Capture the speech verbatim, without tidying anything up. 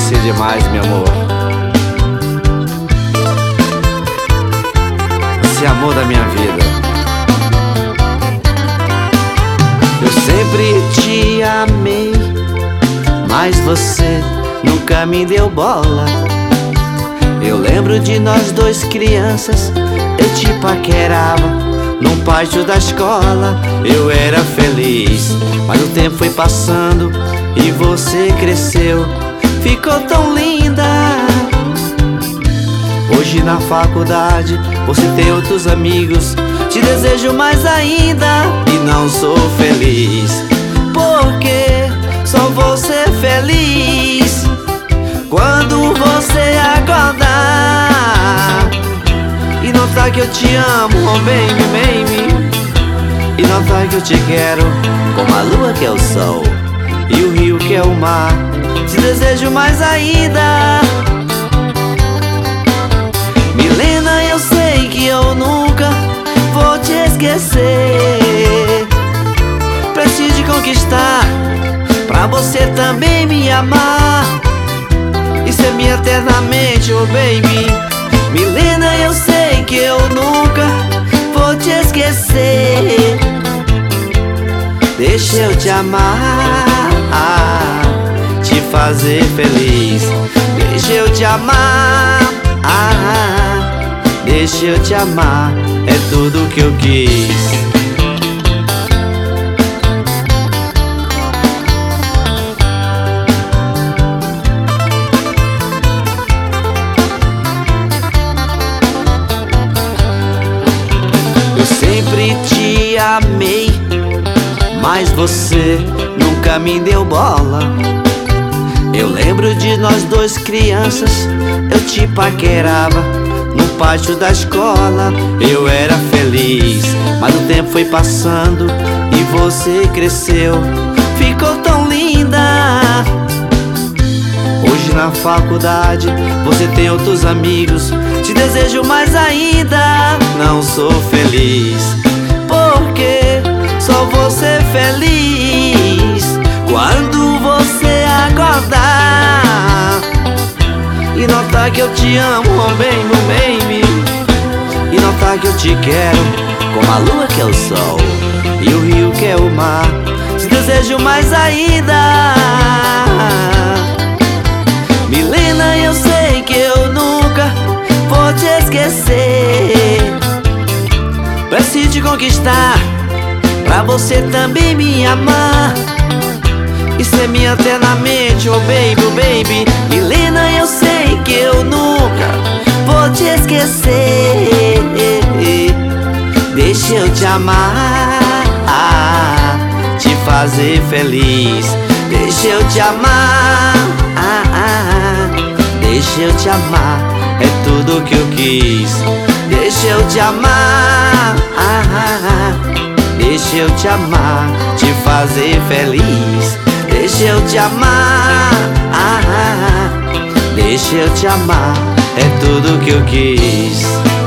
você demais, meu amor. Você é amor da minha vida. Eu sempre te amei, mas você nunca me deu bola. Eu lembro de nós dois crianças, eu te paquerava num pátio da escola. Eu era feliz, mas o tempo foi passando e você cresceu, ficou tão linda. Hoje na faculdade você tem outros amigos, te desejo mais ainda e não sou feliz, porque só vou ser feliz quando você acordar e notar que eu te amo, oh baby, baby, e notar que eu te quero como a lua que é o sol e o rio que é o mar. Te desejo mais ainda. Milena, eu sei que eu nunca vou te esquecer. Preciso conquistar pra você também me amar e ser minha eternamente, oh baby. Milena, eu sei que eu nunca vou te esquecer. Deixa eu te amar, te fazer feliz. Deixa eu te amar, deixa eu te amar, é tudo que eu quis. Eu sempre te amei, mas você nunca me deu bola. Eu lembro de nós dois crianças, eu te paquerava no pátio da escola. Eu era feliz, mas o tempo foi passando e você cresceu, ficou tão linda. Hoje na faculdade você tem outros amigos, te desejo mais ainda. Não sou feliz, porque só vou ser feliz quando você acordar e notar que eu te amo, oh baby, baby, e notar que eu te quero como a lua que é o sol e o rio que é o mar. Te desejo mais ainda. Milena, eu sei que eu nunca vou te esquecer. Preciso te conquistar pra você também me amar e ser minha eternamente, oh baby, oh baby. Milena, eu sei que eu nunca vou te esquecer. Deixa eu te amar, te fazer feliz. Deixa eu te amar, deixa eu te amar, é tudo que eu quis. Deixa eu te amar, deixa eu te amar, te fazer feliz. Deixa eu te amar, deixa eu te amar, é tudo que eu quis.